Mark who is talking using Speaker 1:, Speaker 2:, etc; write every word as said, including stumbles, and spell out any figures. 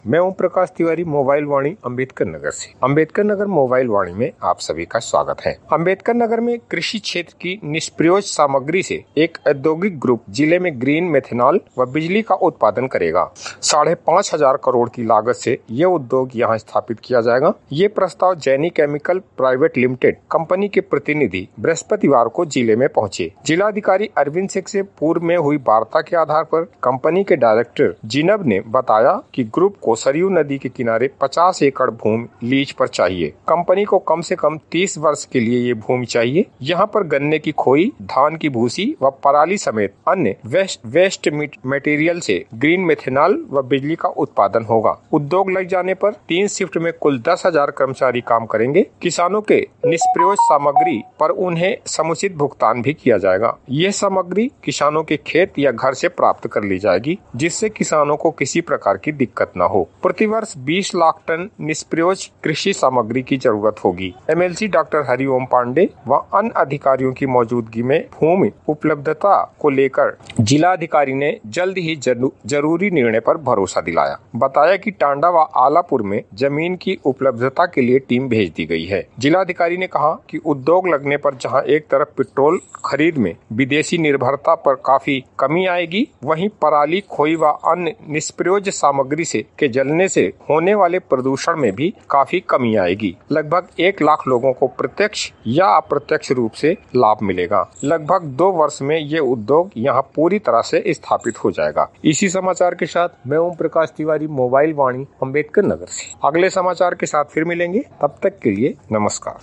Speaker 1: मैं ओम प्रकाश तिवारी, मोबाइल वाणी अम्बेडकर नगर से। अम्बेडकर नगर मोबाइल वाणी में आप सभी का स्वागत है। अम्बेडकर नगर में कृषि क्षेत्र की निष्प्रयोज्य सामग्री से एक औद्योगिक ग्रुप जिले में ग्रीन मेथनॉल व बिजली का उत्पादन करेगा। साढ़े पाँच हजार करोड़ की लागत से ये उद्योग यहाँ स्थापित किया जाएगा। ये प्रस्ताव Jaini chemical private limited company के प्रतिनिधि बृहस्पतिवार को जिले में पहुंचे। जिलाधिकारी अरविंद सिंह से पूर्व में हुई वार्ता के आधार पर कंपनी के डायरेक्टर जिनब ने बताया कि ग्रुप को सरयू नदी के किनारे पचास एकड़ भूमि लीज पर चाहिए। कंपनी को कम से कम तीस वर्ष के लिए ये भूमि चाहिए। यहाँ पर गन्ने की खोई, धान की भूसी व पराली समेत अन्य वेस्ट वेस्ट मटेरियल से ग्रीन मेथनॉल व बिजली का उत्पादन होगा। उद्योग लग जाने पर तीन शिफ्ट में कुल दस हजार कर्मचारी काम करेंगे। किसानों के निष्प्रयोज्य सामग्री पर उन्हें समुचित भुगतान भी किया जाएगा। यह सामग्री किसानों के खेत या घर से प्राप्त कर ली जाएगी, जिससे किसानों को किसी प्रकार की दिक्कत न हो। प्रतिवर्ष बीस लाख टन निष्प्रयोज्य कृषि सामग्री की जरूरत होगी। एमएलसी डॉक्टर हरिओम पांडे व अन्य अधिकारियों की मौजूदगी में भूमि उपलब्धता को लेकर जिलाधिकारी ने जल्द ही जरूरी निर्णय पर भरोसा दिलाया। बताया कि टांडा व आलापुर में जमीन की उपलब्धता के लिए टीम भेज दी गई है। जिलाधिकारी ने कहा कि उद्योग लगने पर जहां एक तरफ पेट्रोल खरीद में विदेशी निर्भरता पर काफी कमी आएगी, वहीं पराली, खोई व अन्य निष्प्रयोज्य सामग्री से के जलने से होने वाले प्रदूषण में भी काफी कमी आएगी। लगभग एक लाख लोगों को प्रत्यक्ष या अप्रत्यक्ष रूप से लाभ मिलेगा। लगभग दो वर्ष में ये उद्योग यहाँ पूरी तरह से स्थापित हो जाएगा। इसी समाचार के साथ मैं ओम प्रकाश तिवारी, मोबाइल वाणी अम्बेडकर नगर से। अगले समाचार के साथ फिर मिलेंगे, तब तक के लिए नमस्कार।